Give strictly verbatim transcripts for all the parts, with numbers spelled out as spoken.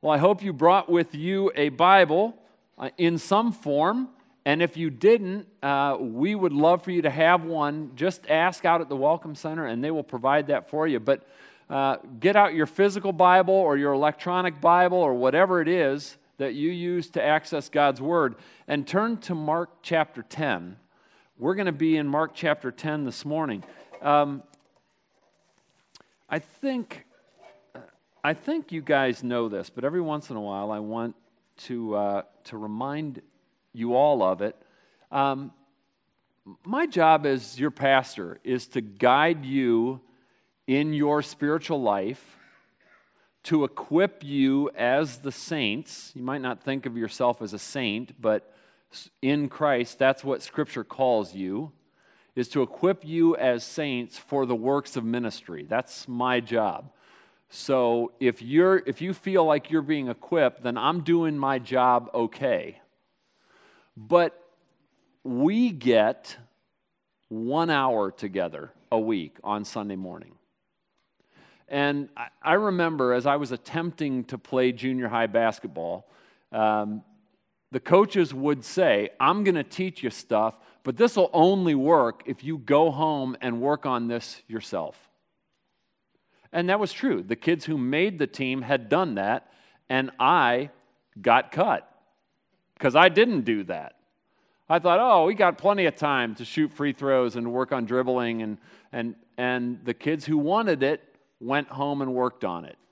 Well, I hope you brought with you a Bible uh, in some form. And if you didn't, uh, we would love for you to have one. Just ask out at the Welcome Center, and they will provide that for you. But uh, get out your physical Bible or your electronic Bible or whatever it is that you use to access God's Word, and turn to Mark chapter ten. We're going to be in Mark chapter ten this morning. Um, I think... I think you guys know this, but every once in a while I want to uh, to remind you all of it. Um, my job as your pastor is to guide you in your spiritual life, to equip you as the saints. You might not think of yourself as a saint, but in Christ, that's what Scripture calls you, is to equip you as saints for the works of ministry. That's my job. So if you're if you feel like you're being equipped, then I'm doing my job okay. But we get one hour together a week on Sunday morning. And I, I remember as I was attempting to play junior high basketball, um, the coaches would say, I'm going to teach you stuff, but this will only work if you go home and work on this yourself. And that was true. The kids who made the team had done that, and I got cut because I didn't do that. I thought, oh, we got plenty of time to shoot free throws and work on dribbling, and and and the kids who wanted it went home and worked on it.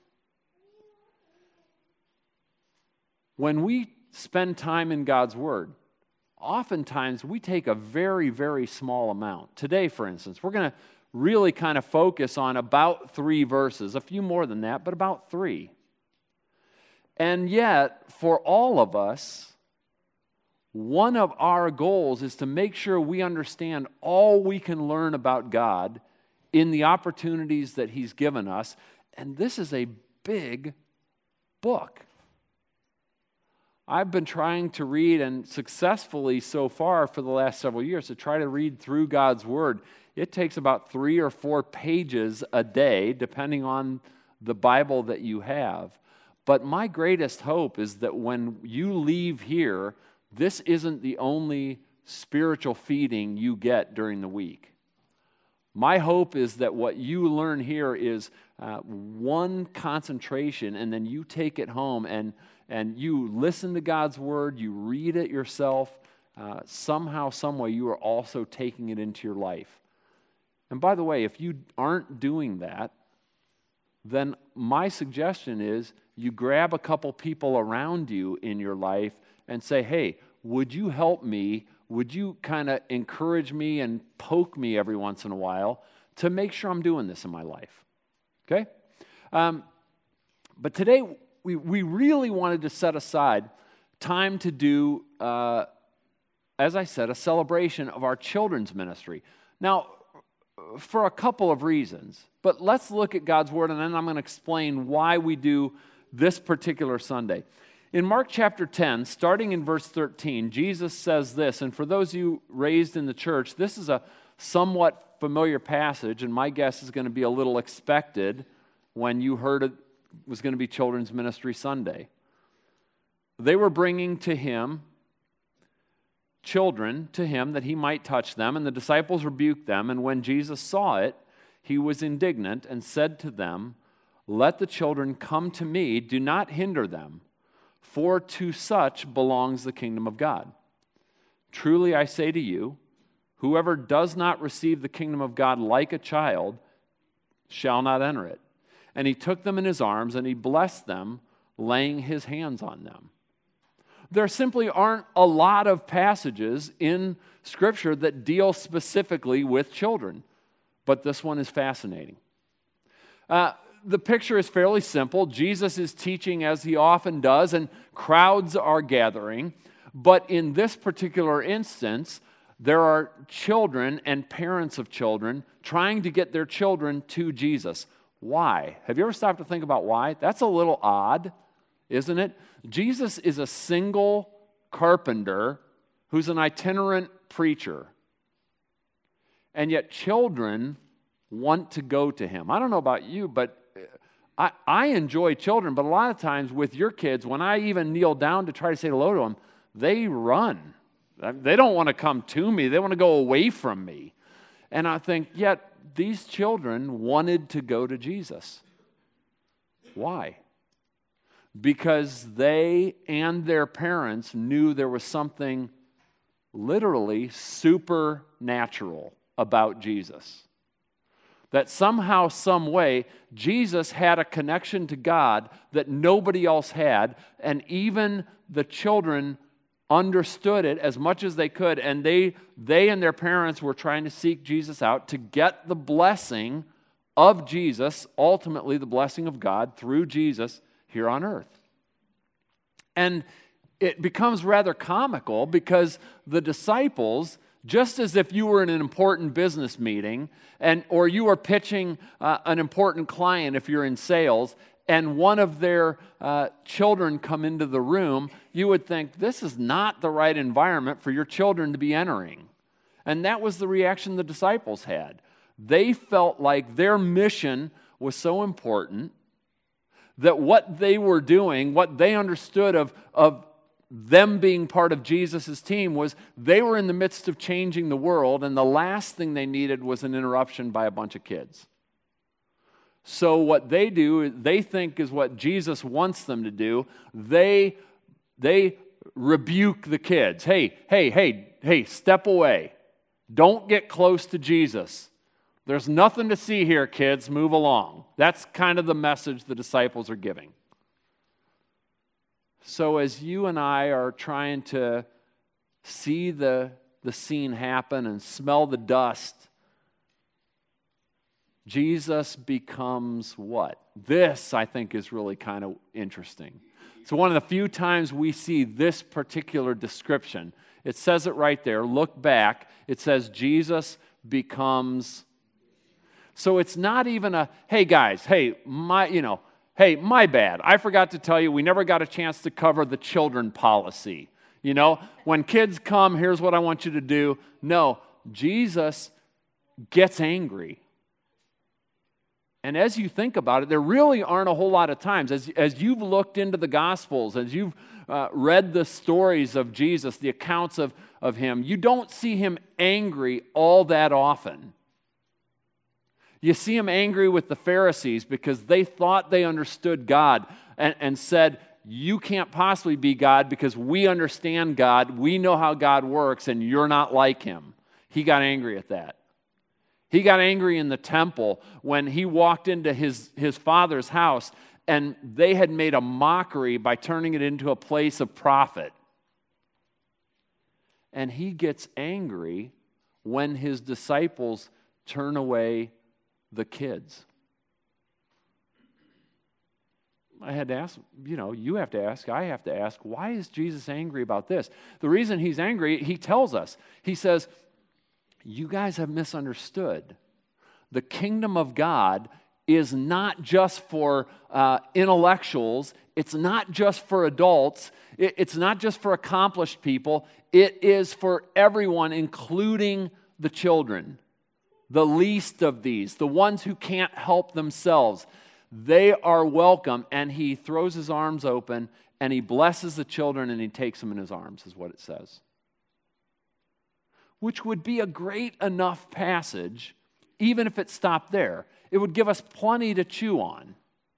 When we spend time in God's Word, oftentimes we take a very, very small amount. Today, for instance, we're going to really kind of focus on about three verses, a few more than that, but about three. And yet, for all of us, one of our goals is to make sure we understand all we can learn about God in the opportunities that He's given us. And this is a big book. I've been trying to read, and successfully so far for the last several years, to try to read through God's Word. It takes about three or four pages a day, depending on the Bible that you have. But my greatest hope is that when you leave here, this isn't the only spiritual feeding you get during the week. My hope is that what you learn here is uh, one concentration, and then you take it home and, and you listen to God's Word, you read it yourself. Uh, somehow, some way, you are also taking it into your life. And by the way, if you aren't doing that, then my suggestion is you grab a couple people around you in your life and say, hey, would you help me? Would you kind of encourage me and poke me every once in a while to make sure I'm doing this in my life? Okay? Um, but today, we, we really wanted to set aside time to do, uh, as I said, a celebration of our children's ministry. Now, for a couple of reasons, but let's look at God's Word, and then I'm going to explain why we do this particular Sunday. In Mark chapter ten, starting in verse thirteen, Jesus says this, and for those of you raised in the church, this is a somewhat familiar passage, and my guess is going to be a little expected when you heard it was going to be Children's Ministry Sunday. They were bringing to Him children to Him that He might touch them, and the disciples rebuked them, and when Jesus saw it, He was indignant and said to them, let the children come to me, do not hinder them, for to such belongs the kingdom of God. Truly I say to you, whoever does not receive the kingdom of God like a child shall not enter it. And He took them in His arms, and He blessed them, laying His hands on them. There simply aren't a lot of passages in Scripture that deal specifically with children, but this one is fascinating. Uh, the picture is fairly simple. Jesus is teaching as He often does, and crowds are gathering. But in this particular instance, there are children and parents of children trying to get their children to Jesus. Why? Have you ever stopped to think about why? That's a little odd, isn't it? Jesus is a single carpenter who's an itinerant preacher. And yet children want to go to Him. I don't know about you, but I, I enjoy children, but a lot of times with your kids, when I even kneel down to try to say hello to them, they run. They don't want to come to me. They want to go away from me. And I think, yet these children wanted to go to Jesus. Why? Because they and their parents knew there was something literally supernatural about Jesus. That somehow, some way, Jesus had a connection to God that nobody else had, and even the children understood it as much as they could, and they, they and their parents were trying to seek Jesus out to get the blessing of Jesus, ultimately the blessing of God through Jesus here on earth. And it becomes rather comical because the disciples, just as if you were in an important business meeting, and or you are pitching uh, an important client if you're in sales, and one of their uh, children come into the room, you would think, this is not the right environment for your children to be entering. And that was the reaction the disciples had. They felt like their mission was so important that what they were doing, what they understood of, of them being part of Jesus' team, was they were in the midst of changing the world, and the last thing they needed was an interruption by a bunch of kids. So what they do, they think is what Jesus wants them to do. They, they rebuke the kids. Hey, hey, hey, hey, step away. Don't get close to Jesus. There's nothing to see here, kids. Move along. That's kind of the message the disciples are giving. So as you and I are trying to see the, the scene happen and smell the dust, Jesus becomes what? This, I think, is really kind of interesting. So one of the few times we see this particular description, it says it right there. Look back. It says Jesus becomes. So it's not even a, hey guys, hey, my, you know, hey, my bad. I forgot to tell you, we never got a chance to cover the children policy. You know, when kids come, here's what I want you to do. No, Jesus gets angry. And as you think about it, there really aren't a whole lot of times. As, as you've looked into the Gospels, as you've uh, read the stories of Jesus, the accounts of, of him, you don't see him angry all that often. You see him angry with the Pharisees because they thought they understood God and, and said, you can't possibly be God because we understand God, we know how God works, and you're not like him. He got angry at that. He got angry in the temple when he walked into his, his father's house and they had made a mockery by turning it into a place of profit. And he gets angry when his disciples turn away the kids. I had to ask, you know, you have to ask, I have to ask, why is Jesus angry about this? The reason he's angry, he tells us. He says, you guys have misunderstood. The kingdom of God is not just for uh, intellectuals. It's not just for adults. It, it's not just for accomplished people. It is for everyone, including the children. The least of these, the ones who can't help themselves. They are welcome. And he throws his arms open and he blesses the children and he takes them in his arms, is what it says. Which would be a great enough passage, even if it stopped there. It would give us plenty to chew on.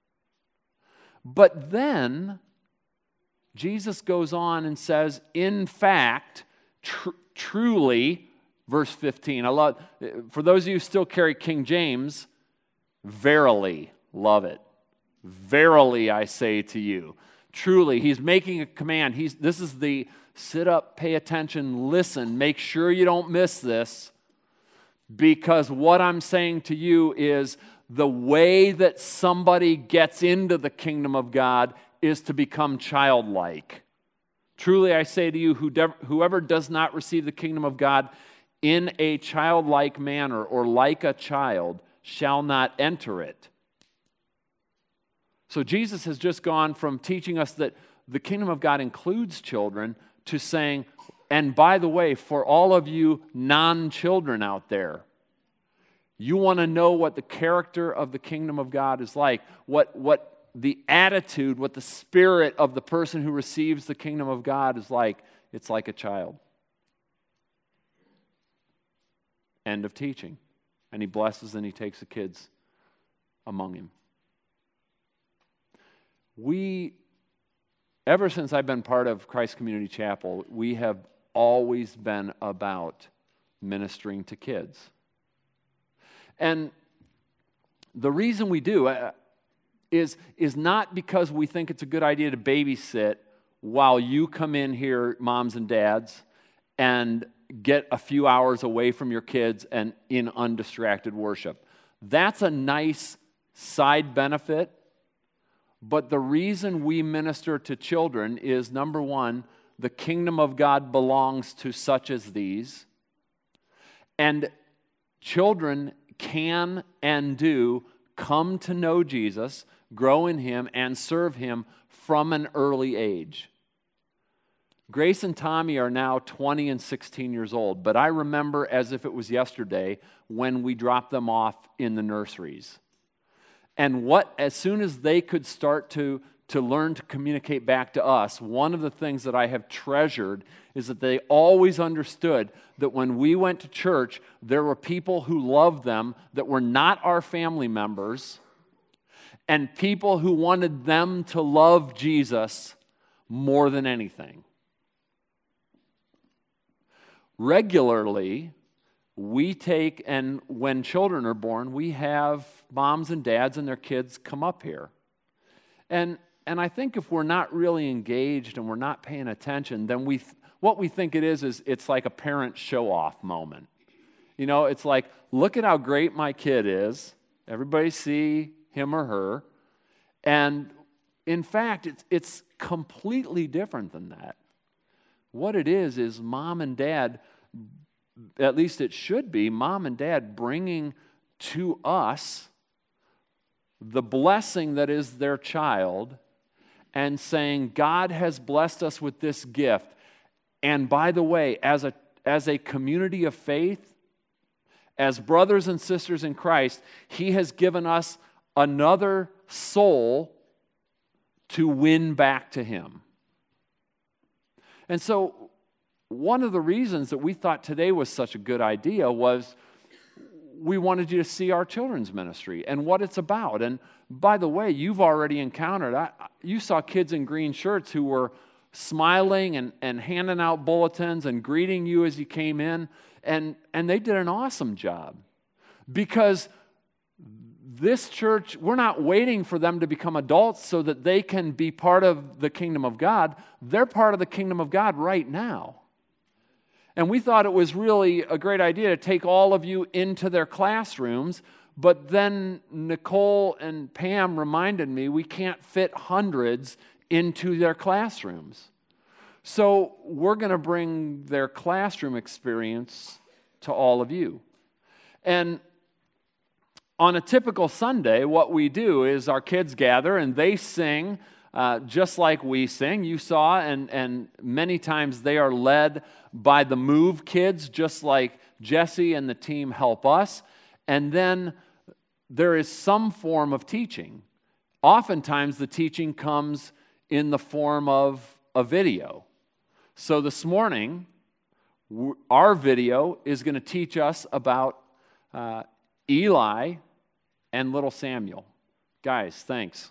But then, Jesus goes on and says, in fact, tr- truly, verse fifteen, I love, for those of you who still carry King James, verily, love it. Verily, I say to you. Truly, he's making a command. He's, this is the sit up, pay attention, listen, make sure you don't miss this, because what I'm saying to you is the way that somebody gets into the kingdom of God is to become childlike. Truly, I say to you, whoever does not receive the kingdom of God in a childlike manner or like a child shall not enter it. So Jesus has just gone from teaching us that the kingdom of God includes children to saying, and by the way, for all of you non-children out there, You want to know what the character of the kingdom of God is like, what, what the attitude, what the spirit of the person who receives the kingdom of God is like. It's like a child. End of teaching. And he blesses and he takes the kids among him. We, ever since I've been part of Christ Community Chapel, we have always been about ministering to kids. And the reason we do uh, is, is not because we think it's a good idea to babysit while you come in here, moms and dads, and get a few hours away from your kids and in undistracted worship. That's a nice side benefit, but the reason we minister to children is, number one, the kingdom of God belongs to such as these, and children can and do come to know Jesus, grow in Him, and serve Him from an early age. Grace and Tommy are now twenty and sixteen years old, but I remember as if it was yesterday when we dropped them off in the nurseries. And what, as soon as they could start to, to learn to communicate back to us, one of the things that I have treasured is that they always understood that when we went to church, there were people who loved them that were not our family members, and people who wanted them to love Jesus more than anything. Regularly, we take, and when children are born, we have moms and dads and their kids come up here. And and I think if we're not really engaged and we're not paying attention, then we th- what we think it is is it's like a parent show-off moment. You know, it's like, look at how great my kid is. Everybody see him or her. And in fact, it's it's completely different than that. What it is is mom and dad, at least it should be, mom and dad bringing to us the blessing that is their child and saying, God has blessed us with this gift. And by the way, as a, as a community of faith, as brothers and sisters in Christ, He has given us another soul to win back to Him. And so one of the reasons that we thought today was such a good idea was we wanted you to see our children's ministry and what it's about. And by the way, you've already encountered, I, you saw kids in green shirts who were smiling and, and handing out bulletins and greeting you as you came in, and, and they did an awesome job. Because this church, we're not waiting for them to become adults so that they can be part of the kingdom of God. They're part of the kingdom of God right now. And we thought it was really a great idea to take all of you into their classrooms, but then Nicole and Pam reminded me we can't fit hundreds into their classrooms. So we're going to bring their classroom experience to all of you. And on a typical Sunday, what we do is our kids gather and they sing uh, just like we sing. You saw, and, and many times they are led by the Move kids, just like Jesse and the team help us. And then there is some form of teaching. Oftentimes the teaching comes in the form of a video. So this morning, our video is going to teach us about uh, Eli and little Samuel. Guys, thanks.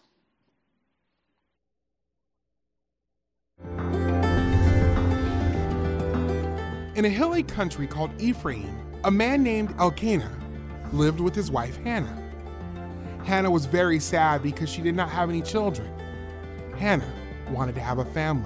In a hilly country called Ephraim, a man named Elkanah lived with his wife Hannah. Hannah was very sad because she did not have any children. Hannah wanted to have a family.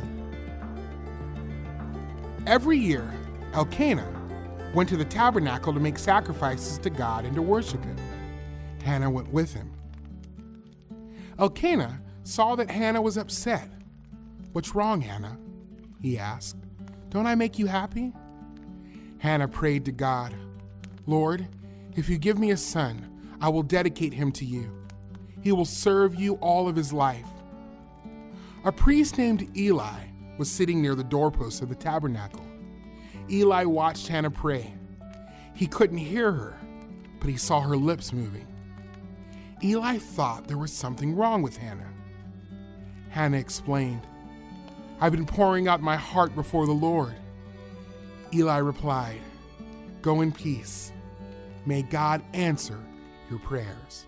Every year, Elkanah went to the tabernacle to make sacrifices to God and to worship Him. Hannah went with him. Elkanah saw that Hannah was upset. "What's wrong, Hannah?" he asked. "Don't I make you happy?" Hannah prayed to God, "Lord, if you give me a son, I will dedicate him to you. He will serve you all of his life." A priest named Eli was sitting near the doorpost of the tabernacle. Eli watched Hannah pray. He couldn't hear her, but but he saw her lips moving. Eli thought there was something wrong with Hannah. Hannah explained, "I've been pouring out my heart before the Lord." Eli replied, "Go in peace. May God answer your prayers."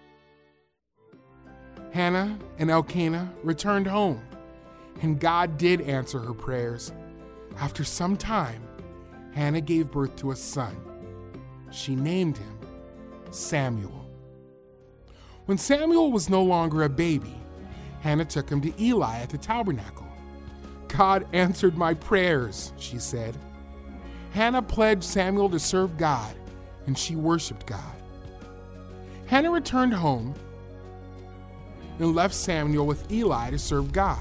Hannah and Elkanah returned home, and God did answer her prayers. After some time, Hannah gave birth to a son. She named him Samuel. When Samuel was no longer a baby, Hannah took him to Eli at the tabernacle. "God answered my prayers," she said. Hannah pledged Samuel to serve God, and she worshiped God. Hannah returned home and left Samuel with Eli to serve God.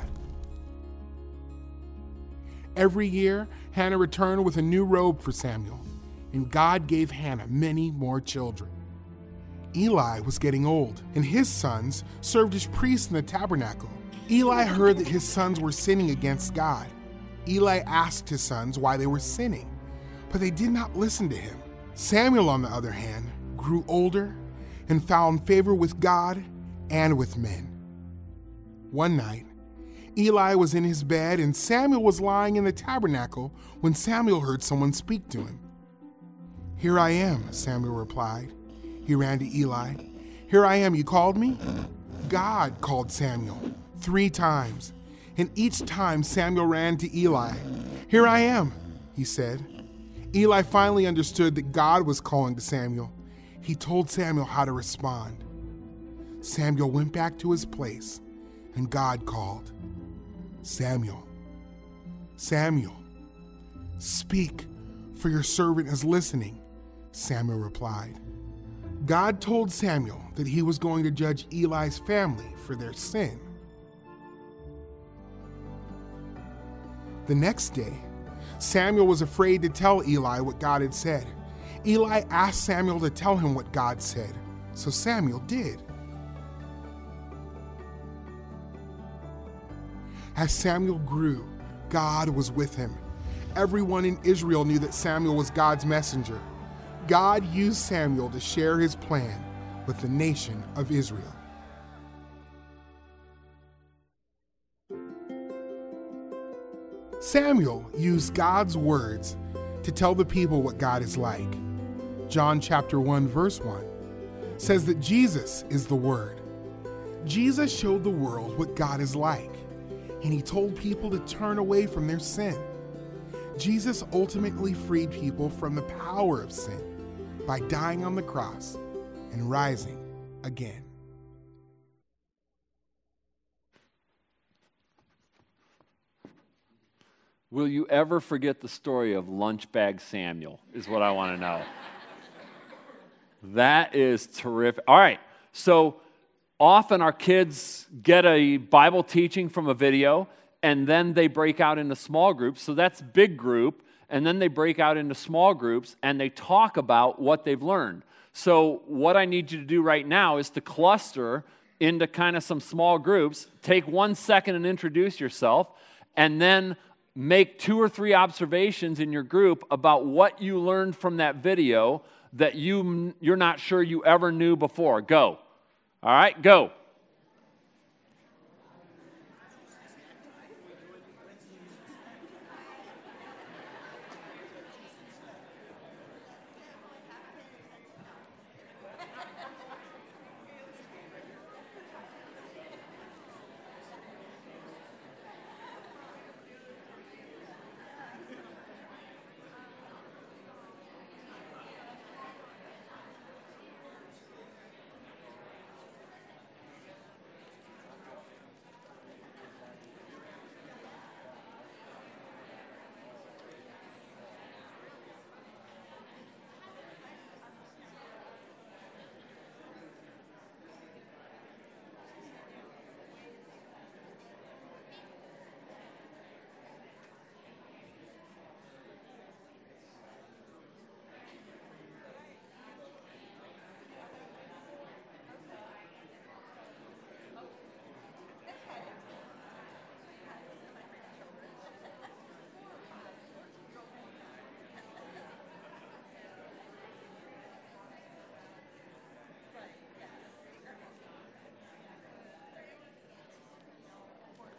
Every year, Hannah returned with a new robe for Samuel, and God gave Hannah many more children. Eli was getting old, and his sons served as priests in the tabernacle. Eli heard that his sons were sinning against God. Eli asked his sons why they were sinning, but they did not listen to him. Samuel, on the other hand, grew older and found favor with God and with men. One night, Eli was in his bed and Samuel was lying in the tabernacle when Samuel heard someone speak to him. "Here I am," Samuel replied. He ran to Eli. "Here I am, you called me?" God called Samuel three times, and each time Samuel ran to Eli. "Here I am," he said. Eli finally understood that God was calling to Samuel. He told Samuel how to respond. Samuel went back to his place, and God called, "Samuel, Samuel, speak, for your servant is listening," Samuel replied. God told Samuel that he was going to judge Eli's family for their sin. The next day, Samuel was afraid to tell Eli what God had said. Eli asked Samuel to tell him what God said, so Samuel did. As Samuel grew, God was with him. Everyone in Israel knew that Samuel was God's messenger. God used Samuel to share his plan with the nation of Israel. Samuel used God's words to tell the people what God is like. John chapter one, verse one says that Jesus is the Word. Jesus showed the world what God is like, and he told people to turn away from their sin. Jesus ultimately freed people from the power of sin by dying on the cross and rising again. Will you ever forget the story of Lunchbag Samuel, is what I want to know. That is terrific. All right, so often our kids get a Bible teaching from a video, and then they break out into small groups. So that's big group, and then they break out into small groups, and they talk about what they've learned. So what I need you to do right now is to cluster into kind of some small groups, take one second and introduce yourself, and then make two or three observations in your group about what you learned from that video that you, you're not sure you ever knew before. Go. All right, go.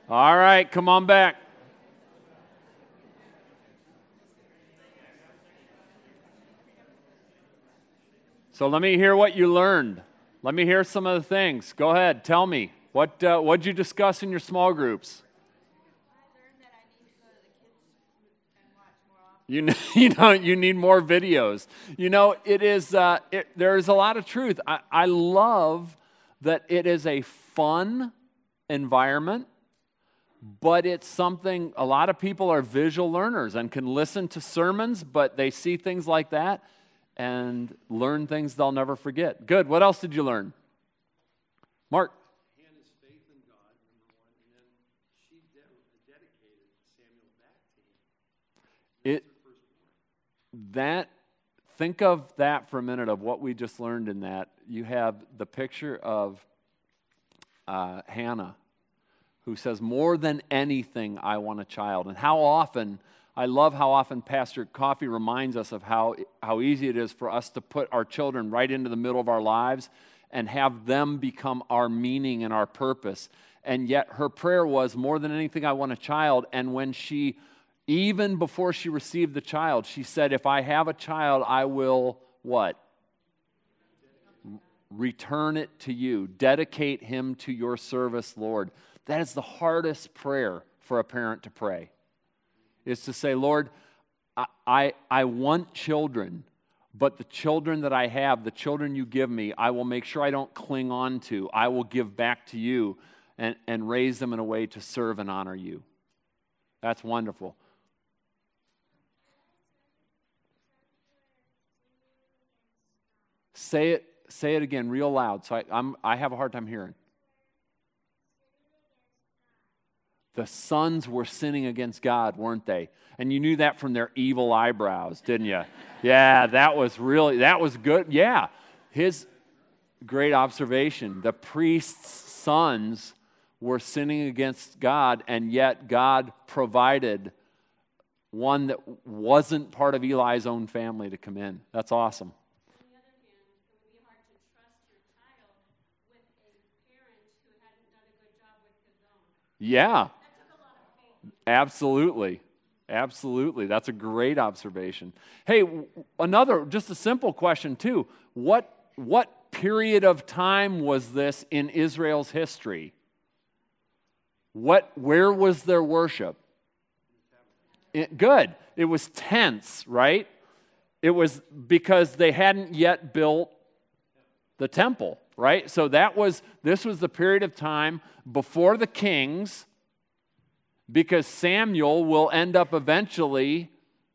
All right, come on back. So let me hear what you learned. Let me hear some of the things. Go ahead, tell me. What uh, what'd you discuss in your small groups? You know, you know, you need more videos. You know, it is. Uh, it, there is a lot of truth. I, I love that it is a fun environment, but it's something. A lot of people are visual learners and can listen to sermons, but they see things like that and learn things they'll never forget. Good. What else did you learn, Mark? Hannah's faith in God, number one, and then she de- dedicated Samuel back to him. It. That, think of that for a minute, of what we just learned in that. You have the picture of uh, Hannah, who says, more than anything, I want a child. And how often, I love how often Pastor Coffey reminds us of how, how easy it is for us to put our children right into the middle of our lives and have them become our meaning and our purpose. And yet her prayer was, more than anything, I want a child. And when she Even before she received the child, she said, if I have a child, I will, what? Return it to you. Dedicate him to your service, Lord. That is the hardest prayer for a parent to pray, is to say, Lord, I, I, I want children, but the children that I have, the children you give me, I will make sure I don't cling on to. I will give back to you and, and raise them in a way to serve and honor you. That's wonderful. Say it, say it again real loud. So I, I'm, I have a hard time hearing. The sons were sinning against God, weren't they? And you knew that from their evil eyebrows, didn't you? Yeah, that was really, that was good. Yeah, his great observation. The priest's sons were sinning against God, and yet God provided one that wasn't part of Eli's own family to come in. That's awesome. Yeah, absolutely. Absolutely. That's a great observation. Hey, another, just a simple question too. What, what period of time was this in Israel's history? What, where was their worship? It, good. It was tents, right? It was because they hadn't yet built the temple, right? So that was, this was the period of time before the kings, because Samuel will end up eventually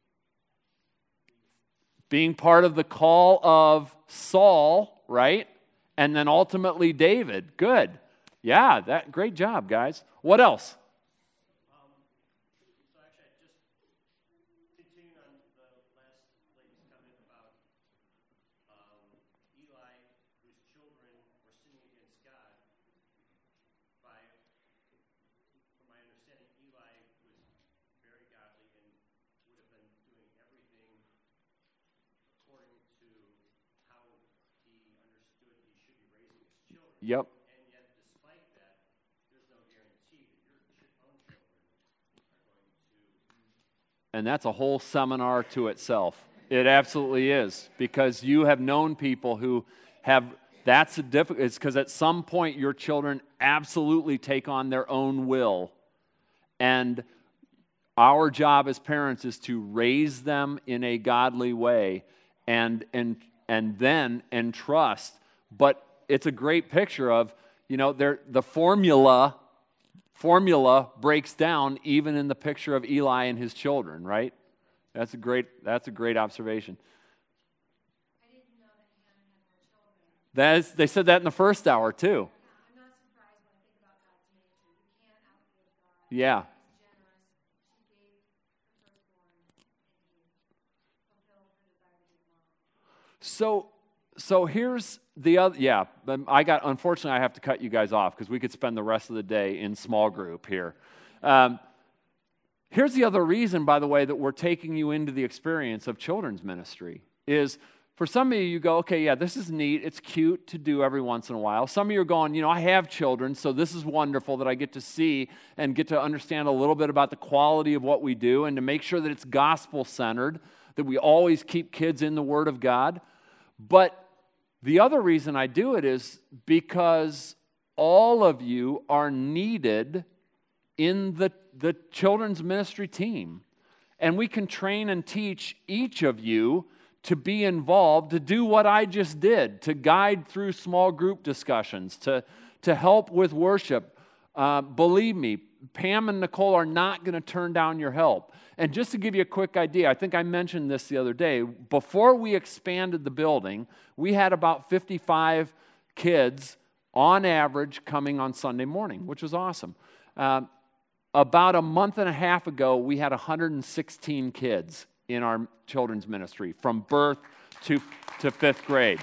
being part of the call of Saul, right? And then ultimately David. Good. Yeah, that great job, guys. What else? Yep. And yet, despite that, there's no guarantee that your own children are going to. And that's a whole seminar to itself. It absolutely is, because you have known people who have, that's a difficult, it's because at some point your children absolutely take on their own will. And our job as parents is to raise them in a godly way and, and, and then entrust. But it's a great picture of, you know, the formula formula breaks down even in the picture of Eli and his children, right? That's a great that's a great observation. I didn't know that Hannah had more children. That is, they said that in the first hour too. Yeah, I'm not surprised when I think about God's nature. You can't outgive God. Yeah. He's generous. She gave her firstborn, and he fulfilled her desire to be mom. So So here's the other, yeah, I got, unfortunately, I have to cut you guys off because we could spend the rest of the day in small group here. Um, here's the other reason, by the way, that we're taking you into the experience of children's ministry is For some of you, you go, okay, yeah, this is neat. It's cute to do every once in a while. Some of you are going, you know, I have children, so this is wonderful that I get to see and get to understand a little bit about the quality of what we do and to make sure that it's gospel-centered, that we always keep kids in the Word of God. But the other reason I do it is because all of you are needed in the, the children's ministry team. And we can train and teach each of you to be involved, to do what I just did, to guide through small group discussions, to, to help with worship. Uh, believe me, Pam and Nicole are not going to turn down your help. And just to give you a quick idea, I think I mentioned this the other day, before we expanded the building, we had about fifty-five kids on average coming on Sunday morning, which was awesome. Uh, about a month and a half ago, we had one hundred sixteen kids in our children's ministry from birth to, to fifth grade.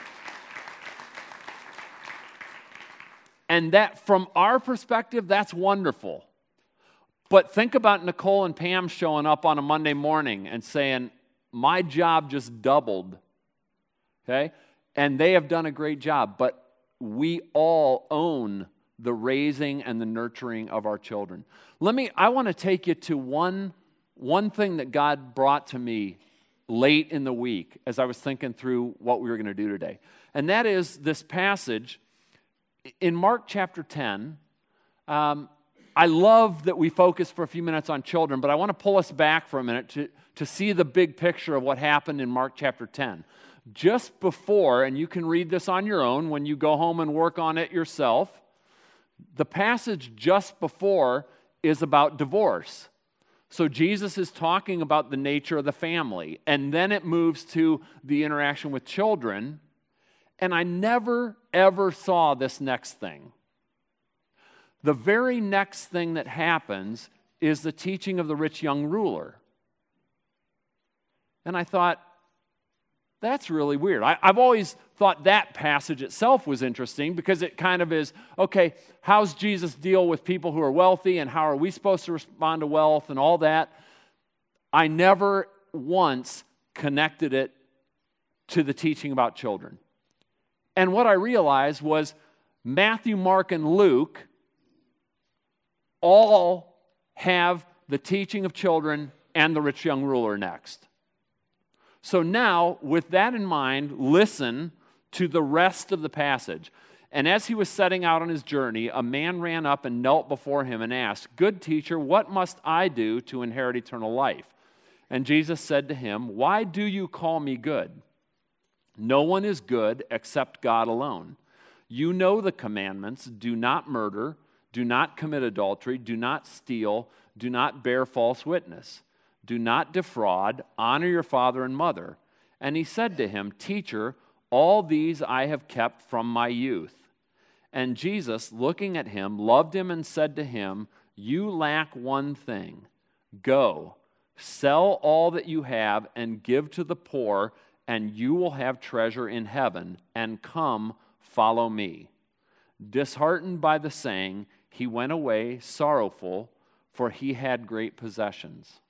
And that, from our perspective, that's wonderful. But think about Nicole and Pam showing up on a Monday morning and saying, my job just doubled, okay? And they have done a great job, but we all own the raising and the nurturing of our children. Let me, I want to take you to one, one thing that God brought to me late in the week as I was thinking through what we were going to do today. And that is this passage in Mark chapter ten. Um, I love that we focus for a few minutes on children, but I want to pull us back for a minute to, to see the big picture of what happened in Mark chapter ten. Just before, and you can read this on your own when you go home and work on it yourself, the passage just before is about divorce. So Jesus is talking about the nature of the family, and then it moves to the interaction with children, and I never, ever saw this next thing. The very next thing that happens is the teaching of the rich young ruler. And I thought, that's really weird. I, I've always thought that passage itself was interesting because it kind of is, okay, how's Jesus deal with people who are wealthy and how are we supposed to respond to wealth and all that? I never once connected it to the teaching about children. And what I realized was Matthew, Mark, and Luke all have the teaching of children and the rich young ruler next. So now, with that in mind, listen to the rest of the passage. And as he was setting out on his journey, a man ran up and knelt before him and asked, "Good teacher, what must I do to inherit eternal life?" And Jesus said to him, "Why do you call me good? No one is good except God alone. You know the commandments: do not murder, do not commit adultery, do not steal, do not bear false witness. Do not defraud, honor your father and mother." And he said to him, "Teacher, all these I have kept from my youth." And Jesus, looking at him, loved him and said to him, "You lack one thing. Go, sell all that you have and give to the poor, and you will have treasure in heaven, and come, follow me." Disheartened by the saying, he went away sorrowful, for he had great possessions.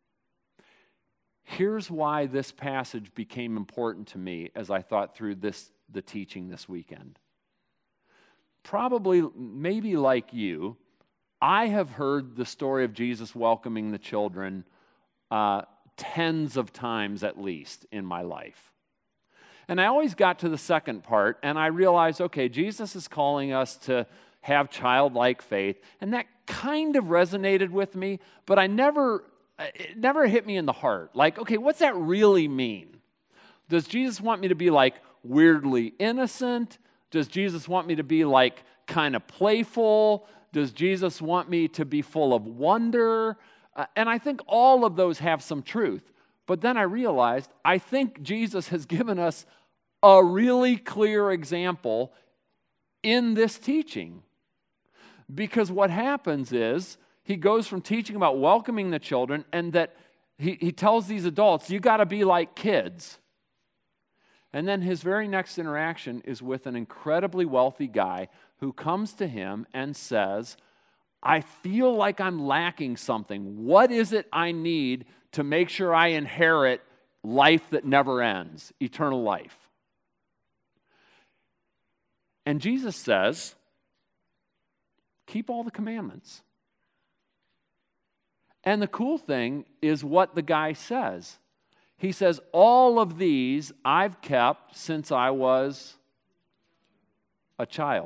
Here's why this passage became important to me as I thought through this, the teaching this weekend. Probably, maybe like you, I have heard the story of Jesus welcoming the children uh, tens of times at least in my life. And I always got to the second part, and I realized, okay, Jesus is calling us to have childlike faith, and that kind of resonated with me, but I never... it never hit me in the heart. Like, okay, what's that really mean? Does Jesus want me to be like weirdly innocent? Does Jesus want me to be like kind of playful? Does Jesus want me to be full of wonder? Uh, and I think all of those have some truth. But then I realized, I think Jesus has given us a really clear example in this teaching. Because what happens is, he goes from teaching about welcoming the children, and that he, he tells these adults, you got to be like kids. And then his very next interaction is with an incredibly wealthy guy who comes to him and says, I feel like I'm lacking something. What is it I need to make sure I inherit life that never ends, eternal life. And Jesus says, keep all the commandments. And the cool thing is what the guy says. He says, all of these I've kept since I was a child.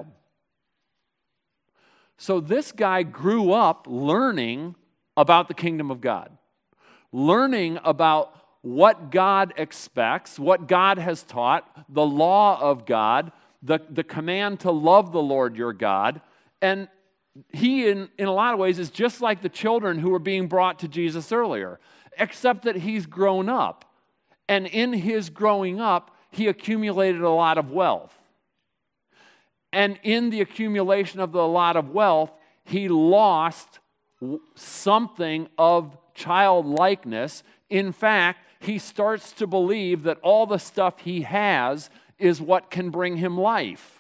So this guy grew up learning about the kingdom of God, learning about what God expects, what God has taught, the law of God, the, the command to love the Lord your God. And he, in, in a lot of ways, is just like the children who were being brought to Jesus earlier, except that he's grown up. And in his growing up, he accumulated a lot of wealth. And in the accumulation of the lot of wealth, he lost something of childlikeness. In fact, he starts to believe that all the stuff he has is what can bring him life.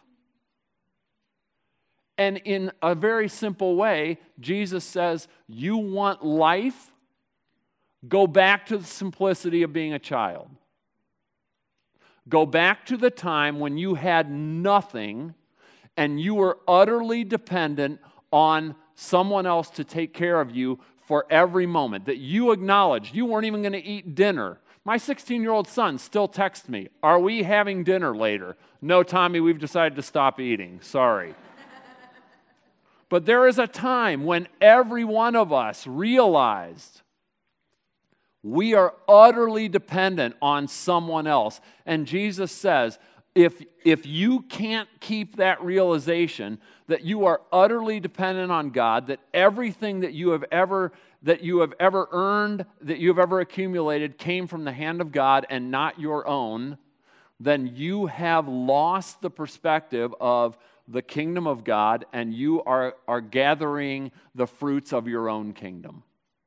And in a very simple way, Jesus says, you want life? Go back to the simplicity of being a child. Go back to the time when you had nothing and you were utterly dependent on someone else to take care of you for every moment, that you acknowledged you weren't even going to eat dinner. My sixteen-year-old son still texts me, are we having dinner later? No, Tommy, we've decided to stop eating. Sorry. But there is a time when every one of us realized we are utterly dependent on someone else. And Jesus says, if, if you can't keep that realization that you are utterly dependent on God, that everything that you have ever that you have ever earned, that you have ever accumulated came from the hand of God and not your own, then you have lost the perspective of the kingdom of God and you are, are gathering the fruits of your own kingdom.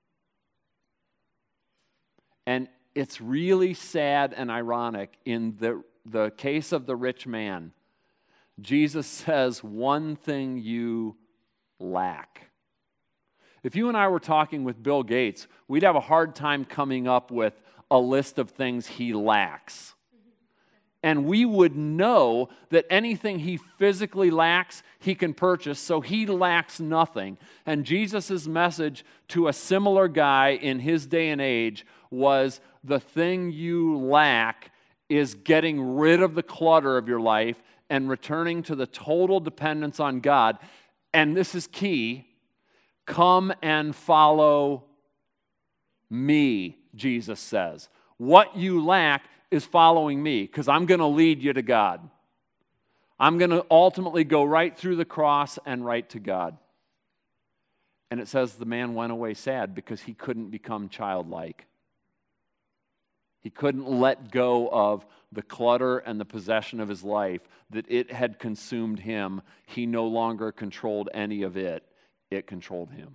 And it's really sad and ironic in the, the case of the rich man. Jesus says, one thing you lack. If you and I were talking with Bill Gates, we'd have a hard time coming up with a list of things he lacks. And we would know that anything he physically lacks, he can purchase, so he lacks nothing. And Jesus' message to a similar guy in his day and age was, the thing you lack is getting rid of the clutter of your life and returning to the total dependence on God. And this is key. Come and follow me, Jesus says. What you lack is following me, because I'm going to lead you to God. I'm going to ultimately go right through the cross and right to God. And it says the man went away sad because he couldn't become childlike. He couldn't let go of the clutter and the possession of his life, that it had consumed him. He no longer controlled any of it. It controlled him.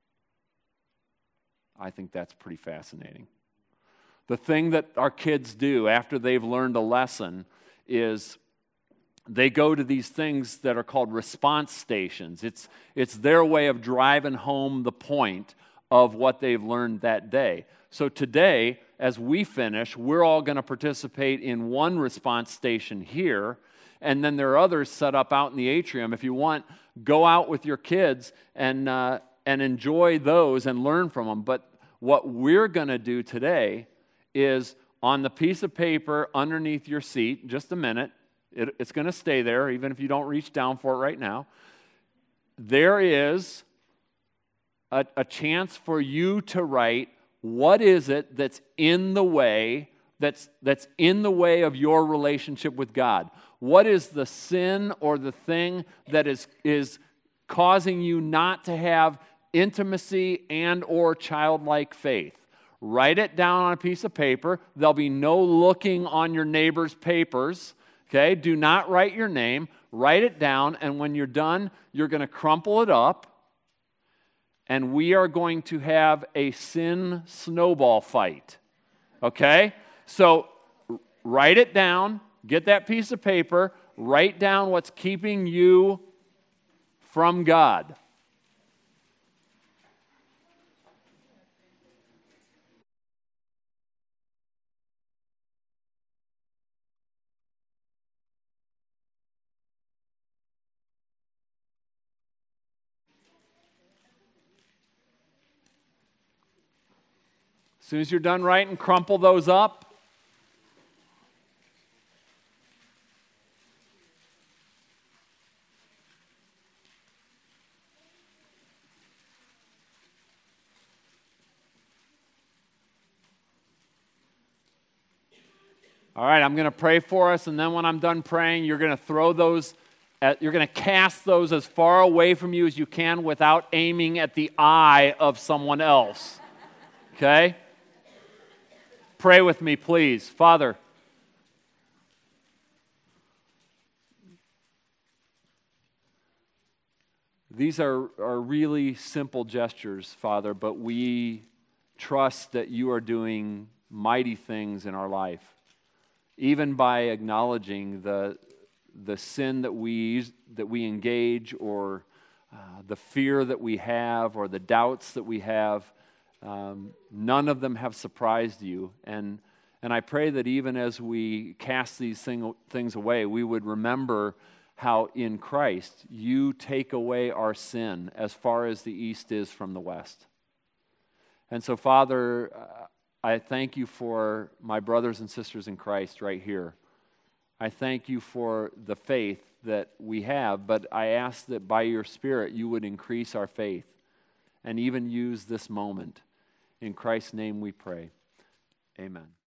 I think that's pretty fascinating. The thing that our kids do after they've learned a lesson is they go to these things that are called response stations. It's, it's their way of driving home the point of what they've learned that day. So today, as we finish, we're all going to participate in one response station here, and then there are others set up out in the atrium. If you want, go out with your kids and, uh, and enjoy those and learn from them. But what we're going to do today is on the piece of paper underneath your seat, just a minute, it, it's going to stay there even if you don't reach down for it right now. There is a, a chance for you to write, what is it that's in the way, that's, that's in the way of your relationship with God? What is the sin or the thing that is, is causing you not to have intimacy and or childlike faith? Write it down on a piece of paper. There'll be no looking on your neighbor's papers. Okay? Do not write your name. Write it down, and when you're done, you're going to crumple it up, and we are going to have a sin snowball fight. Okay? So write it down. Get that piece of paper. Write down what's keeping you from God. soon as you're done writing, crumple those up. All right, I'm going to pray for us, and then when I'm done praying, you're going to throw those, at, you're going to cast those as far away from you as you can without aiming at the eye of someone else. Okay? Pray with me, please. Father, these are, are really simple gestures, Father, but we trust that you are doing mighty things in our life. Even by acknowledging the, the sin that we, that we engage, or uh, the fear that we have, or the doubts that we have, um, none of them have surprised you. And, and I pray that even as we cast these thing, things away, we would remember how in Christ you take away our sin as far as the east is from the west. And so, Father, uh, I thank you for my brothers and sisters in Christ right here. I thank you for the faith that we have, but I ask that by your Spirit you would increase our faith and even use this moment. In Christ's name we pray. Amen.